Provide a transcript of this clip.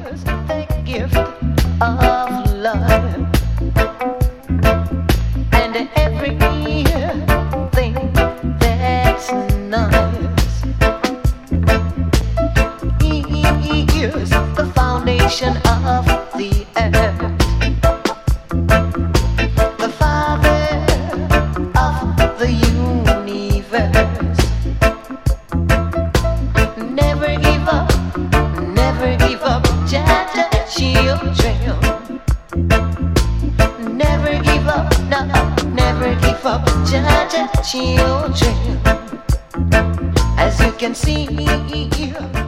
the gift of love, and everything that's nice. He is the foundation of the earth, the father of the universe. Never give up, never give up, Jah children. Never give up, no, never give up, Jah children. As you can see,